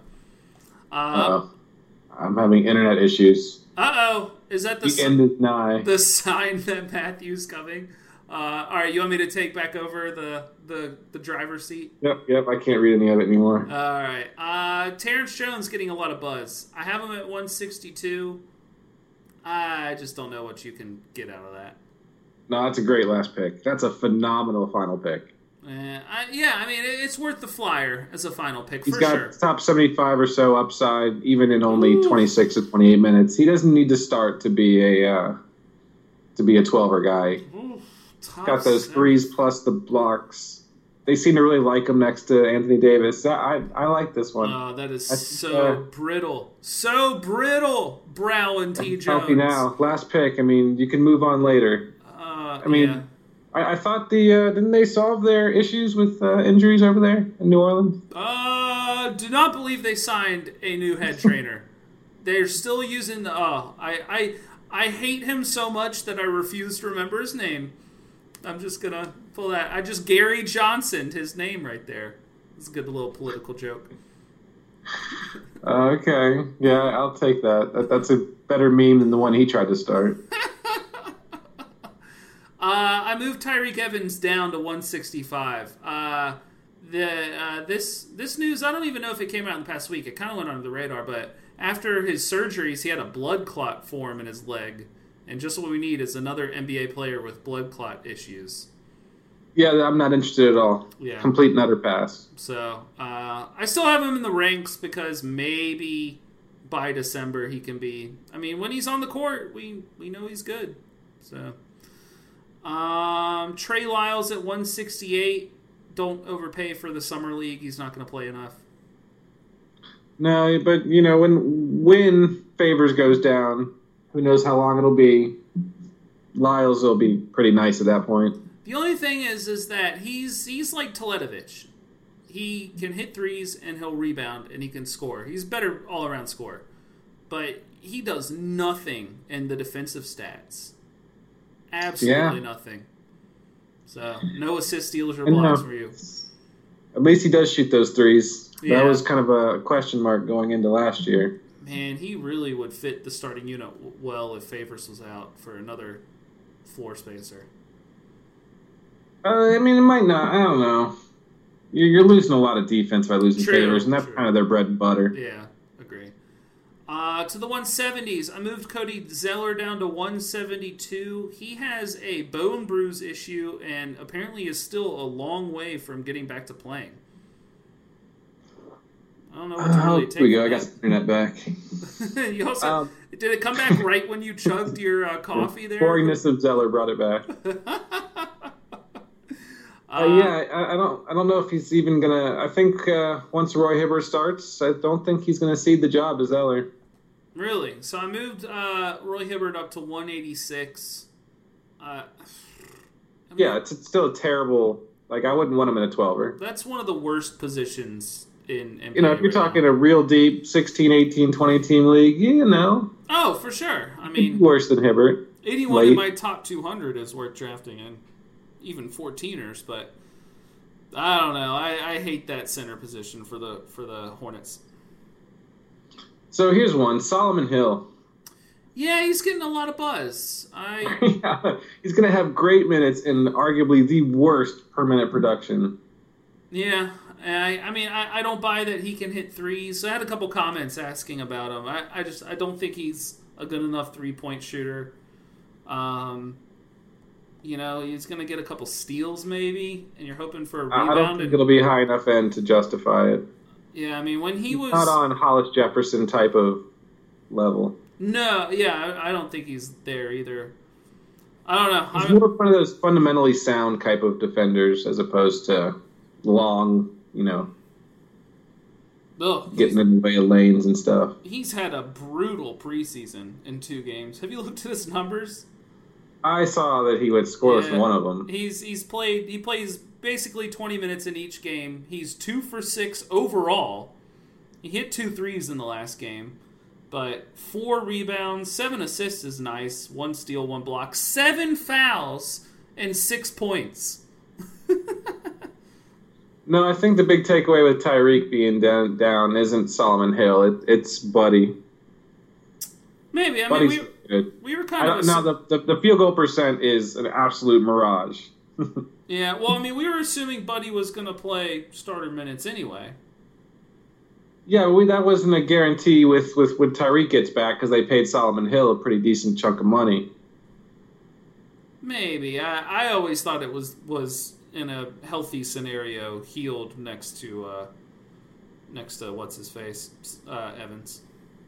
I'm having internet issues. Uh-oh. Is that the end is nigh. The sign that Matthew's coming? All right, you want me to take back over the driver's seat? Yep. I can't read any of it anymore. All right. Terrence Jones getting a lot of buzz. I have him at 162. I just don't know what you can get out of that. No, that's a great last pick. That's a phenomenal final pick. It's worth the flyer as a final pick He's for got sure. top 75 or so upside, even in only 26 to 28 minutes. He doesn't need to start to be a 12er guy. Ooh, Got those threes plus the blocks. They seem to really like him next to Anthony Davis. I like this one. Oh, that is so brittle. So brittle, Brow and T. Jones. Healthy now. Last pick. I mean, you can move on later. Yeah. I thought didn't they solve their issues with injuries over there in New Orleans? Do not believe they signed a new head trainer. They're still using the. I hate him so much that I refuse to remember his name. I'm just gonna pull that. Gary Johnson, his name right there. It's a good little political joke. Okay, yeah, I'll take that. That's a better meme than the one he tried to start. I moved Tyreek Evans down to 165. This news, I don't even know if it came out in the past week. It kind of went under the radar, but after his surgeries, he had a blood clot form in his leg. And just what we need is another NBA player with blood clot issues. Yeah, I'm not interested at all. Yeah. Complete and utter pass. So, I still have him in the ranks because maybe by December he can be... I mean, when he's on the court, we know he's good. So, Trey Lyles at 168. Don't overpay for the summer league. He's not going to play enough. No, but, when Favors goes down, who knows how long it'll be, Lyles will be pretty nice at that point. The only thing is that he's like Teletovic. He can hit threes and he'll rebound and he can score. He's better all-around scorer. But he does nothing in the defensive stats. Absolutely nothing. So, no assist, steals, or blocks for you. At least he does shoot those threes. Yeah. That was kind of a question mark going into last year. Man, he really would fit the starting unit well if Favors was out for another floor spacer. It might not. I don't know. You're losing a lot of defense by losing Favors, and that's kind of their bread and butter. Yeah, agree. To the 170s, I moved Cody Zeller down to 172. He has a bone bruise issue and apparently is still a long way from getting back to playing. I don't know what to really take. Here we go. I got the internet back. You also, did it come back right when you chugged your coffee there? Boringness of Zeller brought it back. I don't know if he's even gonna. I think once Roy Hibbert starts, I don't think he's gonna cede the job to Zeller. Really? So I moved Roy Hibbert up to 186. It's still a terrible. Like, I wouldn't want him in a 12er. That's one of the worst positions in NBA. If you're talking a real deep 16, 18, 20 team league, Oh, for sure. I mean, worse than Hibbert. 81 in my top 200 is worth drafting in. Even 14ers, but I don't know. I hate that center position for the Hornets. So here's one. Solomon Hill. Yeah, he's getting a lot of buzz. He's going to have great minutes in arguably the worst per minute production. Yeah, I don't buy that he can hit threes. So I had a couple comments asking about him. I don't think he's a good enough 3-point shooter. He's going to get a couple steals maybe, and you're hoping for a rebound. I don't think it'll be high enough end to justify it. Yeah, when he was... Not on Hollis Jefferson type of level. No, yeah, I don't think he's there either. I don't know. He's more one of those fundamentally sound type of defenders as opposed to long, getting in the way of lanes and stuff. He's had a brutal preseason in 2 games. Have you looked at his numbers? I saw that he went scoreless in one of them. He plays basically 20 minutes in each game. He's 2 for 6 overall. He hit 2 threes in the last game, but 4 rebounds, 7 assists is nice. 1 steal, 1 block, 7 fouls, and 6 points. No, I think the big takeaway with Tyreek being down isn't Solomon Hill. It's Buddy. Maybe. Buddy's good. We were kind of... Now, the field goal percent is an absolute mirage. Yeah, well, we were assuming Buddy was going to play starter minutes anyway. Yeah, that wasn't a guarantee with when Tyreek gets back because they paid Solomon Hill a pretty decent chunk of money. Maybe. I always thought it was in a healthy scenario healed next to what's his face, Evans.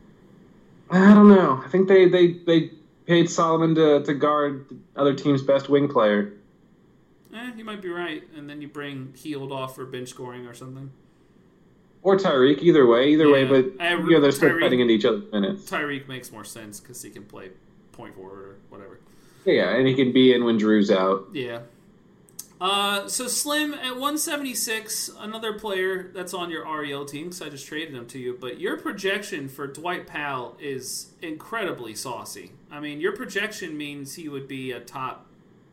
I don't know. I think they paid Solomon to guard the other team's best wing player. You might be right. And then you bring Healed off for bench scoring or something. Or Tyreek, either way, but they're still fighting into each other's minutes. Tyreek makes more sense because he can play point forward or whatever. Yeah, and he can be in when Drew's out. Yeah. So Slim at 176, another player that's on your REL team because I just traded him to you. But your projection for Dwight Powell is incredibly saucy. I mean, your projection means he would be a top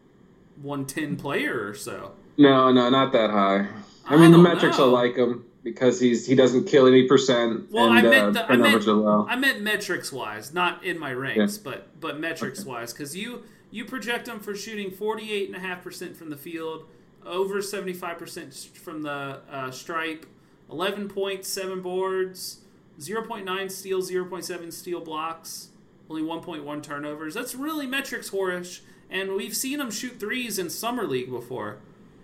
110 player or so. No, not that high. I mean, the metrics will like him because he doesn't kill any percent. Well, and I meant meant metrics wise, not in my ranks, but metrics wise, because you project him for shooting 48.5% from the field, over 75% from the stripe, 11 points, 7 boards, 0.9 steals, 0.7 steal blocks, only 1.1 turnovers. That's really metrics whorish, and we've seen him shoot threes in Summer League before.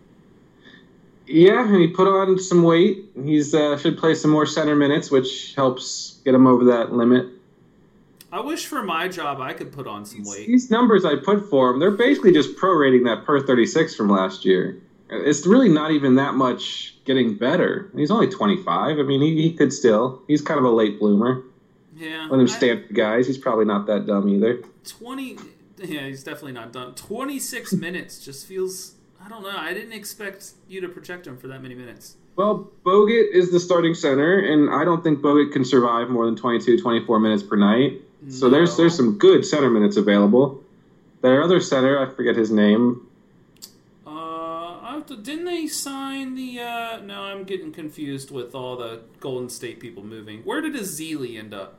Yeah, and he put on some weight. He's should play some more center minutes, which helps get him over that limit. I wish for my job I could put on some weight. These numbers I put for him, they're basically just prorating that per 36 from last year. It's really not even that much getting better. He's only 25. I mean, he could still. He's kind of a late bloomer. Yeah. One of them Stanford guys. He's probably not that dumb either. Yeah, he's definitely not dumb. 26 minutes just feels... I don't know. I didn't expect you to project him for that many minutes. Well, Bogut is the starting center, and I don't think Bogut can survive more than 22, 24 minutes per night. So there's some good center minutes available. Their other center, I forget his name. Didn't they sign the... No, I'm getting confused with all the Golden State people moving. Where did Ezeli end up?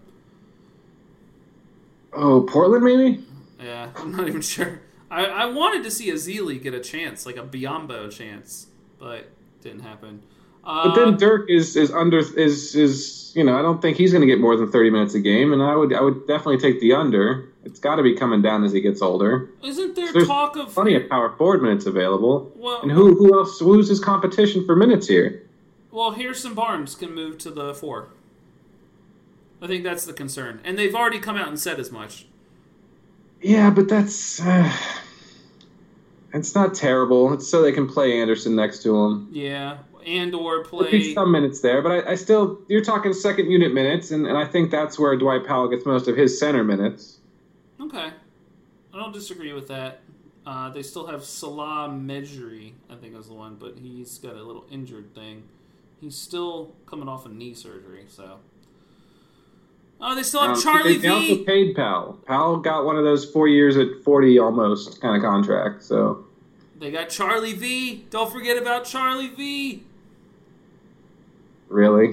Oh, Portland maybe? Yeah, I'm not even sure. I wanted to see Ezeli get a chance, like a Biyombo chance, but didn't happen. But then Dirk is I don't think he's going to get more than 30 minutes a game, and I would definitely take the under. It's got to be coming down as he gets older. Isn't there talk of plenty of power forward minutes available? Well, and who else? Who's his competition for minutes here? Well, Harrison Barnes can move to the 4. I think that's the concern, and they've already come out and said as much. Yeah, but that's it's not terrible. It's so they can play Anderson next to him. Yeah, or play... There'll be some minutes there, but I still... You're talking second unit minutes, and I think that's where Dwight Powell gets most of his center minutes. Okay. I don't disagree with that. They still have Salah Mejri, I think is the one, but he's got a little injured thing. He's still coming off a knee surgery, so... Oh, they still have Charlie They also paid Powell. Powell got one of those 4 years at 40 almost kind of contract, so... They got Charlie V. Don't forget about Charlie V. Really?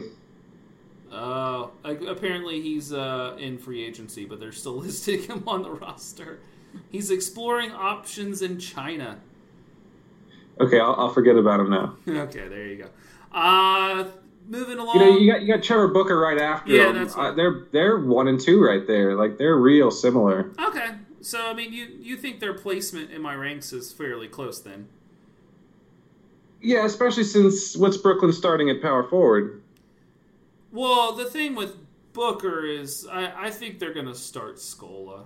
Oh, apparently he's in free agency, but they're still listing him on the roster. He's exploring options in China. Okay, I'll forget about him now. Okay, there you go. Moving along. You got Trevor Booker right after him. That's right. They're 1 and 2 right there. Like, they're real similar. Okay. So, I mean, you think their placement in my ranks is fairly close then? Yeah, especially since what's Brooklyn starting at power forward? Well, the thing with Booker is I think they're going to start Scola.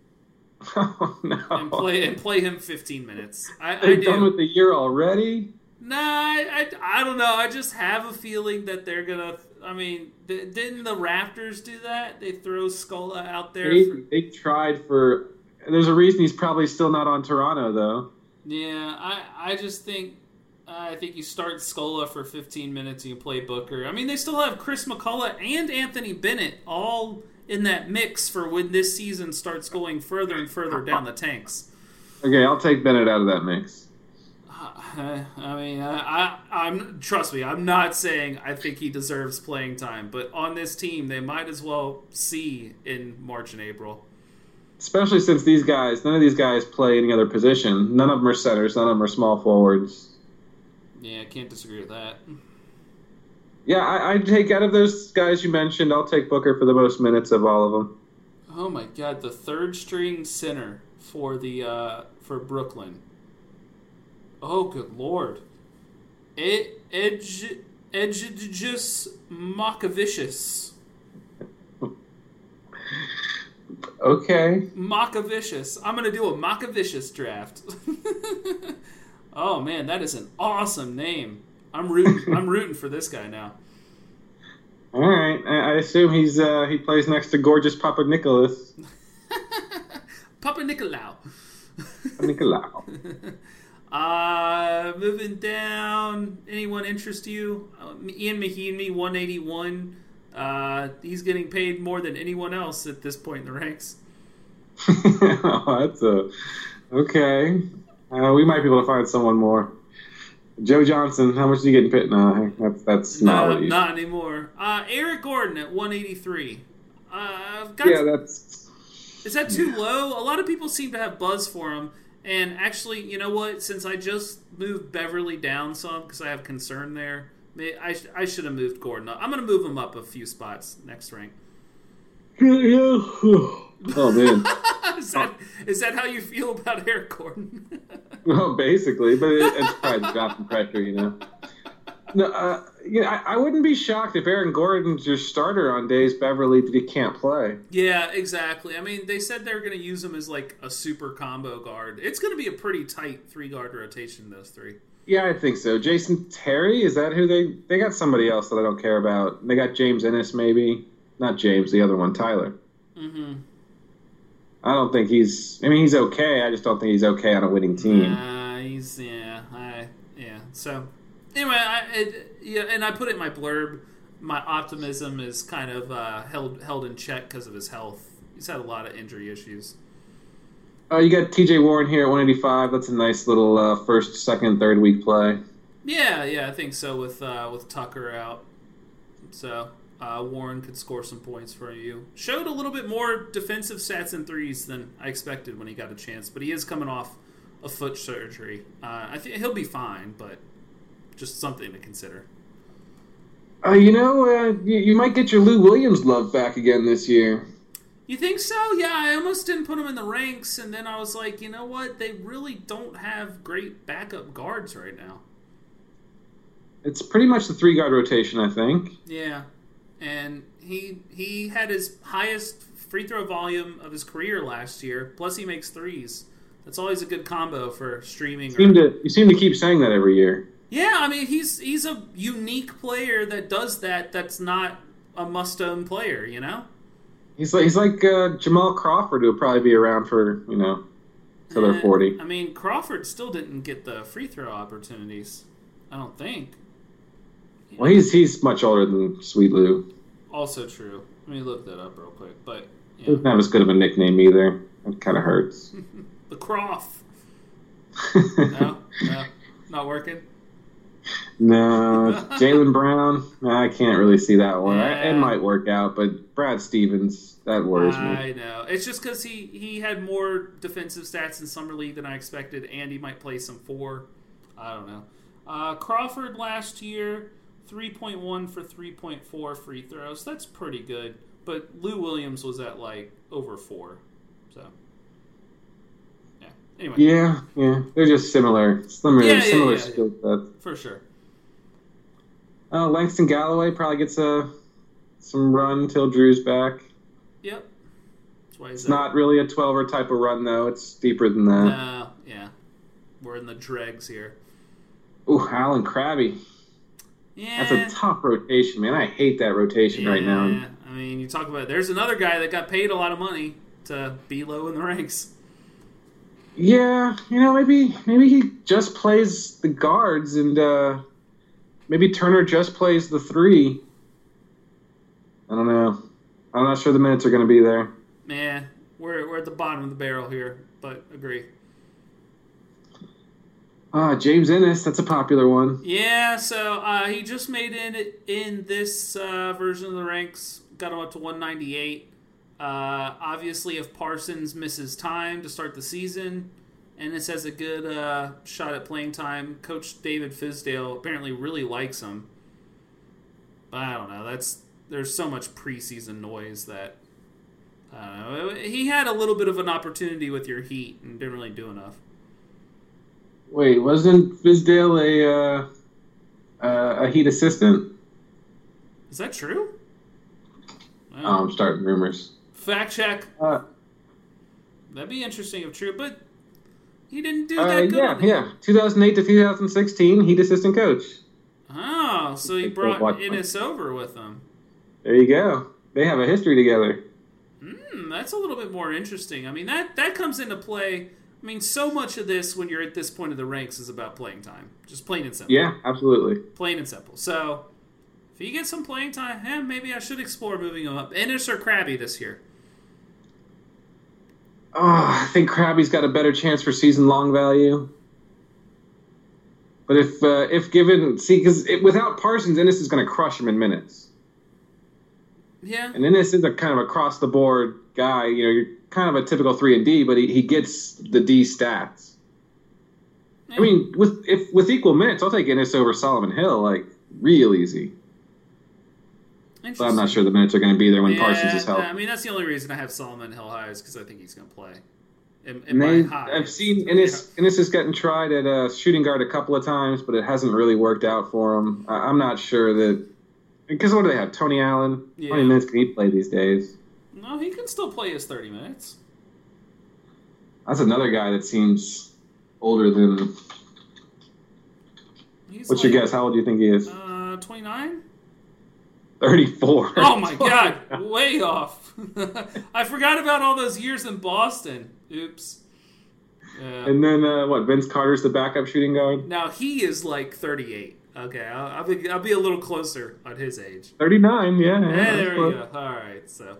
Oh, no. And play him 15 minutes. They're done with the year already? Nah, I don't know. I just have a feeling that they're going to... I mean, didn't the Raptors do that? They throw Scola out there. They tried for... There's a reason he's probably still not on Toronto, though. Yeah, I just think... I think you start Scola for 15 minutes and you play Booker. I mean, they still have Chris McCullough and Anthony Bennett all in that mix for when this season starts going further and further down the tanks. Okay, I'll take Bennett out of that mix. I mean, I'm trust me, I'm not saying I think he deserves playing time, but on this team, they might as well see in March and April. Especially since none of these guys play any other position. None of them are centers, none of them are small forwards. Yeah, I can't disagree with that. Yeah, I'd take out of those guys you mentioned, I'll take Booker for the most minutes of all of them. Oh my God, the third string center for for Brooklyn. Oh, good Lord. Edgius Makavicius. Okay. Makavicius. I'm going to do a Makavicius draft. Oh, man, that is an awesome name. I'm rooting for this guy now. All right. I assume he plays next to gorgeous Papa Nicholas. Papa Nicolau. Nicolau. Moving down. Anyone interest you? Ian Mahinmi, 181. He's getting paid more than anyone else at this point in the ranks. Okay. We might be able to find someone more. Joe Johnson, how much is he getting paid? No, that's not what not anymore. Eric Gordon at 183. Is that too low? A lot of people seem to have buzz for him. And actually, you know what? Since I just moved Beverly down some because I have concern there, I should have moved Gordon up. I'm going to move him up a few spots next rank. Oh, man. Is that how you feel about Eric Gordon? Well, basically, but it's probably dropping pressure, you know. No, I wouldn't be shocked if Aaron Gordon's your starter on days Beverly that he can't play. Yeah, exactly. I mean, they said they were going to use him as like a super combo guard. It's going to be a pretty tight 3-guard rotation, those three. Yeah, I think so. Jason Terry, is that who they got? Somebody else that I don't care about. They got James Ennis, maybe. Not James, the other one, Tyler. Mm-hmm. I don't think he's okay. I just don't think he's okay on a winning team. So, anyway, and I put it in my blurb. My optimism is kind of held in check because of his health. He's had a lot of injury issues. You got T.J. Warren here at 185. That's a nice little first, second, third week play. Yeah, I think so with Tucker out. So Warren could score some points for you. Showed a little bit more defensive stats and threes than I expected when he got a chance, but he is coming off a foot surgery. I think he'll be fine, but just something to consider. You might get your Lou Williams love back again this year. You think so? Yeah, I almost didn't put him in the ranks, and then I was like, you know what? They really don't have great backup guards right now. It's pretty much the 3-guard rotation, I think. Yeah, and he had his highest free throw volume of his career last year, plus he makes threes. That's always a good combo for streaming. You seem to keep saying that every year. Yeah, I mean, he's a unique player that does that. That's not a must-own player, you know? He's like Jamal Crawford, who will probably be around for, till they're 40. I mean, Crawford still didn't get the free throw opportunities, I don't think. Well, he's much older than Sweet Lou. Also true. Let me look that up real quick. But he doesn't have as good of a nickname either. That kind of hurts. The Croft. No, not working. No, Jaylen Brown. I can't really see that one. Yeah. It might work out, but Brad Stevens, that worries me. I know. It's just because he had more defensive stats in Summer League than I expected, and he might play some 4. I don't know. Crawford last year, 3.1 for 3.4 free throws. That's pretty good. But Lou Williams was at over 4. So, yeah. Anyway. Yeah. They're just similar skill sets. For sure. Langston Galloway probably gets some run till Drew's back. Yep. That's why it's not really a 12er type of run, though. It's deeper than that. No, yeah. We're in the dregs here. Ooh, Alan Krabby. Yeah. That's a tough rotation, man. I hate that rotation right now. I mean, you talk about there's another guy that got paid a lot of money to be low in the ranks. Yeah, maybe he just plays the guards and maybe Turner just plays the 3. I don't know. I'm not sure the minutes are going to be there. Yeah, we're at the bottom of the barrel here, but agree. James Ennis, that's a popular one. Yeah, so he just made in this version of the ranks, got him up to 198. Obviously, if Parsons misses time to start the season, Ennis has a good shot at playing time. Coach David Fizdale apparently really likes him. But I don't know. There's so much preseason noise that I don't know. He had a little bit of an opportunity with your Heat and didn't really do enough. Wait, wasn't Fizdale a Heat assistant? Is that true? Well, I'm starting rumors. fact check. That'd be interesting if true, but he didn't do that good. Yeah. 2008 to 2016, Heat assistant coach. Oh, so he brought Ennis over with him. There you go. They have a history together. That's a little bit more interesting. I mean, that comes into play. I mean, so much of this, when you're at this point of the ranks, is about playing time. Just plain and simple. Yeah, absolutely. Plain and simple. So, if you get some playing time, maybe I should explore moving him up. Ennis or Krabby this year? Oh, I think Krabby's got a better chance for season-long value. But if given... See, because without Parsons, Ennis is going to crush him in minutes. Yeah. And Ennis is a kind of across-the-board guy. You know, you're kind of a typical 3-and-D, but he gets the D stats. Yeah. I mean, with equal minutes, I'll take Ennis over Solomon Hill, like, real easy. But I'm not sure the minutes are going to be there when Parsons is healthy. I mean, that's the only reason I have Solomon Hill high is because I think he's going to play. I've seen Ennis has gotten tried at shooting guard a couple of times, but it hasn't really worked out for him. I'm not sure that... Because what do they have? Tony Allen? Yeah. How many minutes can he play these days? No, he can still play his 30 minutes. That's another guy that seems older than... What's your guess? How old do you think he is? 29? 34. Oh my God, way off. I forgot about all those years in Boston. Oops. And then, Vince Carter's the backup shooting guard? Now, he is like 38. Okay, I'll be a little closer on his age. 39, yeah. There we go. All right, so.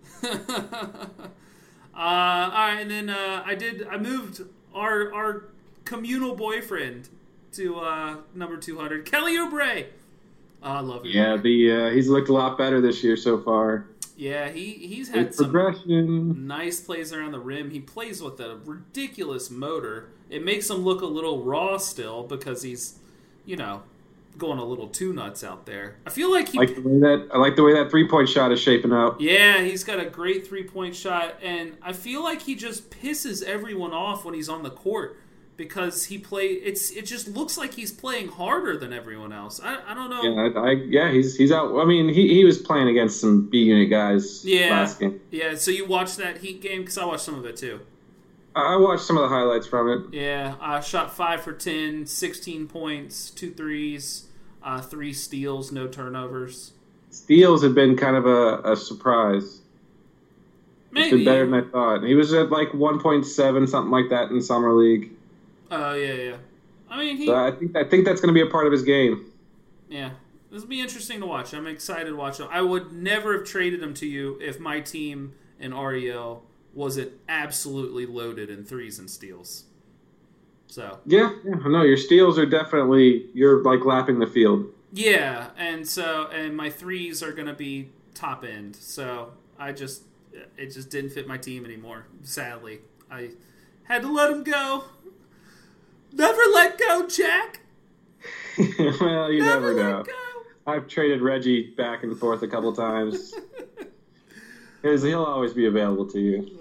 All right, and then I moved our communal boyfriend to number 200, Kelly Oubre. Oh, I love him. Yeah, he's looked a lot better this year so far. Yeah, he's had some progression. Nice plays around the rim. He plays with a ridiculous motor. It makes him look a little raw still because he's, going a little too nuts out there. I feel like I like the way that 3-point shot is shaping up. Yeah, he's got a great 3-point shot, and I feel like he just pisses everyone off when he's on the court. Because it just looks like he's playing harder than everyone else. I don't know. Yeah, he's out. I mean, he was playing against some B unit guys last game. Yeah. So you watched that Heat game because I watched some of it too. I watched some of the highlights from it. Yeah, I shot 5 for 10, 16 points, 2 threes, 3 steals, no turnovers. Steals have been kind of a surprise. Maybe it's been better than I thought. He was at like 1.7, something like that in summer league. Oh, yeah. I mean, so I think that's going to be a part of his game. Yeah. This will be interesting to watch. I'm excited to watch him. I would never have traded him to you if my team in REL wasn't absolutely loaded in threes and steals. So. Yeah. No, your steals are definitely, you're like lapping the field. Yeah, and my threes are going to be top end. So it just didn't fit my team anymore, sadly. I had to let him go. Never let go, Jack. Well, you never know. Go. I've traded Reggie back and forth a couple times. Because he'll always be available to you.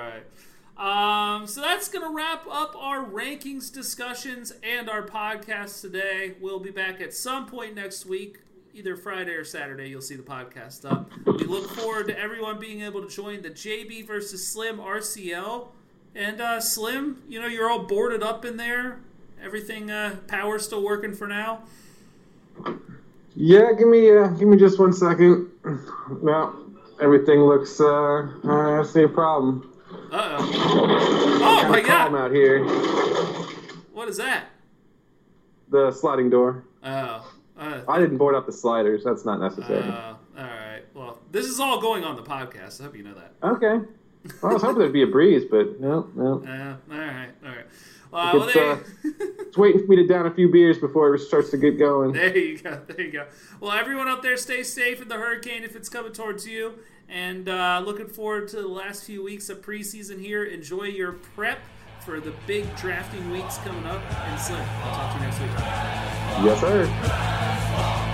All right. So that's going to wrap up our rankings discussions and our podcast today. We'll be back at some point next week, either Friday or Saturday. You'll see the podcast up. We look forward to everyone being able to join the JB versus Slim RCL. And Slim, you're all boarded up in there. Everything, power still working for now? Yeah, give me just 1 second. No, everything looks. I see a problem. Uh-oh. Oh my God! Out here. What is that? The sliding door. Oh. I didn't board up the sliders. That's not necessary. All right. Well, this is all going on the podcast. I hope you know that. Okay. Well, I was hoping there'd be a breeze, but no. All right. It's waiting for me to down a few beers before it starts to get going. There you go. Well, everyone out there, stay safe in the hurricane if it's coming towards you. And looking forward to the last few weeks of preseason here. Enjoy your prep for the big drafting weeks coming up. And Slim, I'll talk to you next week. Yes, sir.